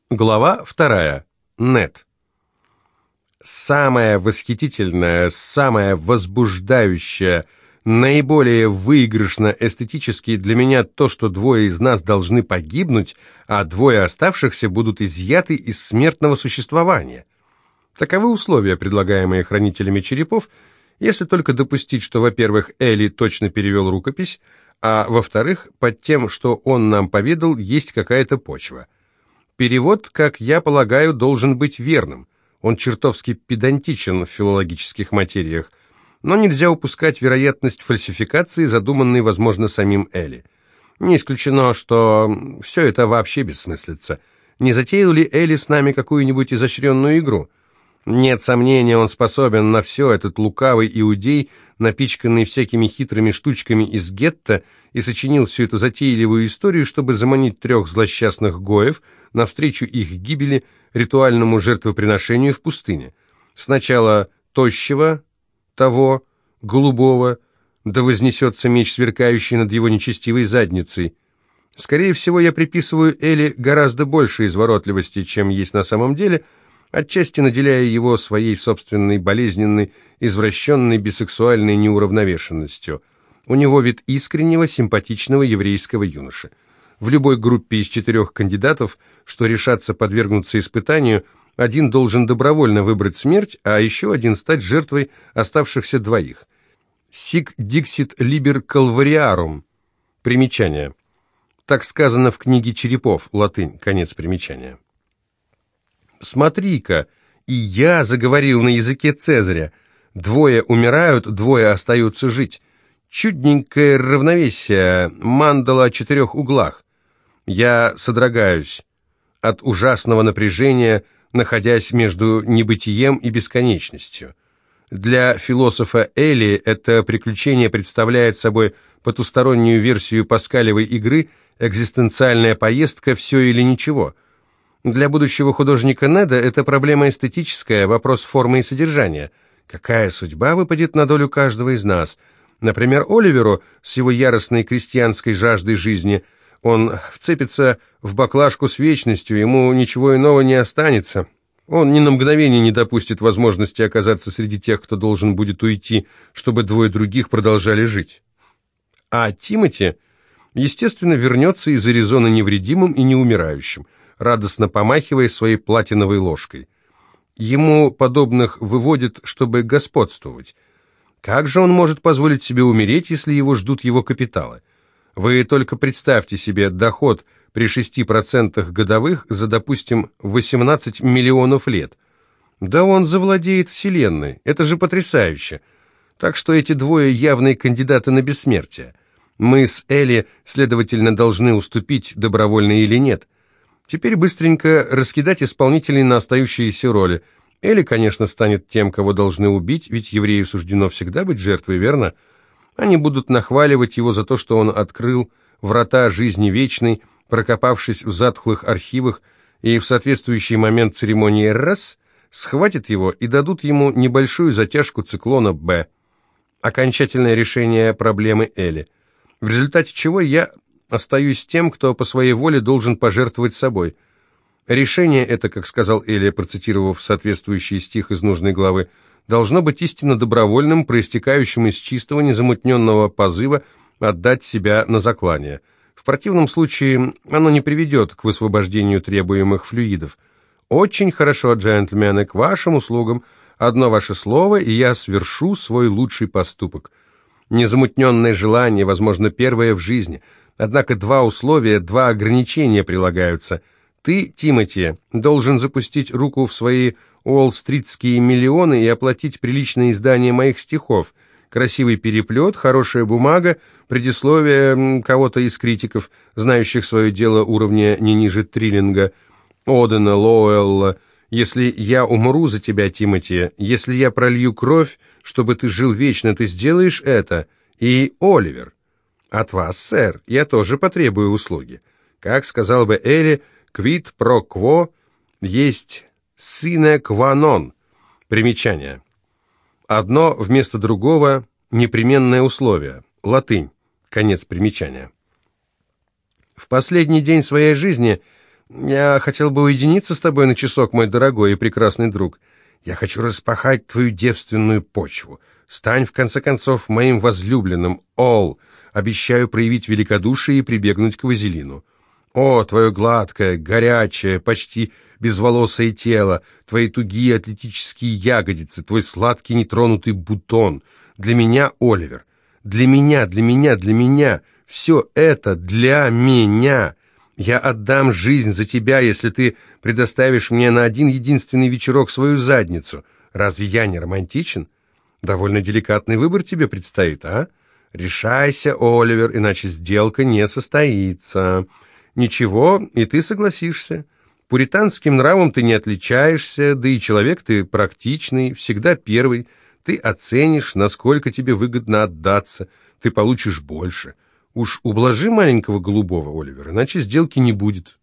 Глава 2. Нет. Самое восхитительное, самое возбуждающее, наиболее выигрышно эстетически для меня то, что двое из нас должны погибнуть, а двое оставшихся будут изъяты из смертного существования. Таковы условия, предлагаемые хранителями черепов, если только допустить, что, во-первых, Эли точно перевел рукопись, а во-вторых, под тем, что он нам поведал, есть какая-то почва. Перевод, как я полагаю, должен быть верным. Он чертовски педантичен в филологических материях, но нельзя упускать вероятность фальсификации, задуманной, возможно, самим Эли. Не исключено, что все это вообще бессмыслица. Не затеял ли Эли с нами какую-нибудь изощренную игру? Нет сомнения, он способен на все, этот лукавый иудей, напичканный всякими хитрыми штучками из гетто, и сочинил всю эту затейливую историю, чтобы заманить 3 злосчастных гоев навстречу их гибели ритуальному жертвоприношению в пустыне. Сначала тощего, того, голубого, да вознесется меч, сверкающий над его нечестивой задницей. Скорее всего, я приписываю Эли гораздо больше изворотливости, чем есть на самом деле, отчасти наделяя его своей собственной болезненной, извращенной, бисексуальной неуравновешенностью. У него вид искреннего, симпатичного еврейского юноши. В любой группе из 4 кандидатов, что решатся подвергнуться испытанию, один должен добровольно выбрать смерть, а еще один стать жертвой оставшихся 2. «Sic dixit liber calvariarum». Примечание. Так сказано в книге черепов, латынь, конец примечания. «Смотри-ка, и я заговорил на языке Цезаря. 2 умирают, 2 остаются жить. Чудненькое равновесие, мандала о 4 углах. Я содрогаюсь от ужасного напряжения, находясь между небытием и бесконечностью. Для философа Эли это приключение представляет собой потустороннюю версию паскалевой игры, экзистенциальная поездка «все или ничего». Для будущего художника Неда это проблема эстетическая, вопрос формы и содержания. Какая судьба выпадет на долю каждого из нас? Например, Оливеру с его яростной крестьянской жаждой жизни. Он вцепится в баклажку с вечностью, ему ничего иного не останется. Он ни на мгновение не допустит возможности оказаться среди тех, кто должен будет уйти, чтобы 2 других продолжали жить. А Тимоти, естественно, вернется из Аризоны невредимым и неумирающим, радостно помахивая своей платиновой ложкой. Ему подобных выводят, чтобы господствовать. Как же он может позволить себе умереть, если его ждут его капиталы? Вы только представьте себе доход при 6% годовых за, допустим, 18 миллионов лет. Да он завладеет вселенной, это же потрясающе. Так что эти 2 явные кандидаты на бессмертие. Мы с Эли, следовательно, должны уступить, добровольно или нет. Теперь быстренько раскидать исполнителей на остающиеся роли. Эли, конечно, станет тем, кого должны убить, ведь еврею суждено всегда быть жертвой, верно? Они будут нахваливать его за то, что он открыл врата жизни вечной, прокопавшись в затхлых архивах, и в соответствующий момент церемонии раз схватят его и дадут ему небольшую затяжку циклона Б. Окончательное решение проблемы Эли. В результате чего я остаюсь тем, кто по своей воле должен пожертвовать собой. Решение это, как сказал Эли, процитировав соответствующий стих из нужной главы, должно быть истинно добровольным, проистекающим из чистого, незамутненного позыва отдать себя на заклание. В противном случае оно не приведет к высвобождению требуемых флюидов. Очень хорошо, джентльмены, к вашим услугам. Одно ваше слово, и я свершу свой лучший поступок. Незамутненное желание, возможно, первое в жизни. Однако 2 условия, 2 ограничения прилагаются. Ты, Тимоти, должен запустить руку в свои уолл-стритские миллионы и оплатить приличное издание моих стихов. Красивый переплет, хорошая бумага, предисловие кого-то из критиков, знающих свое дело уровня не ниже Триллинга, Одена, Лоуэлла. Если я умру за тебя, Тимоти, если я пролью кровь, чтобы ты жил вечно, ты сделаешь это. И Оливер. От вас, сэр, я тоже потребую услуги. Как сказал бы Эли, quid pro quo есть sine qua non. Примечание. Одно вместо другого непременное условие. Латынь. Конец примечания. В последний день своей жизни Я хотел бы уединиться с тобой на часок, мой дорогой и прекрасный друг. Я хочу распахать твою девственную почву. Стань, в конце концов, моим возлюбленным, Ол. Обещаю проявить великодушие и прибегнуть к вазелину. О, твое гладкое, горячее, почти безволосое тело, твои тугие атлетические ягодицы, твой сладкий нетронутый бутон. Для меня, Оливер. Для меня, для меня, для меня. Все это для меня. Я отдам жизнь за тебя, если ты предоставишь мне на один единственный вечерок свою задницу. Разве я не романтичен? Довольно деликатный выбор тебе предстоит, а? Решайся, Оливер, иначе сделка не состоится. Ничего, и ты согласишься. Пуританским нравом ты не отличаешься, да и человек ты практичный, всегда первый. Ты оценишь, насколько тебе выгодно отдаться, ты получишь больше. Уж ублажи маленького голубого, Оливер, иначе сделки не будет.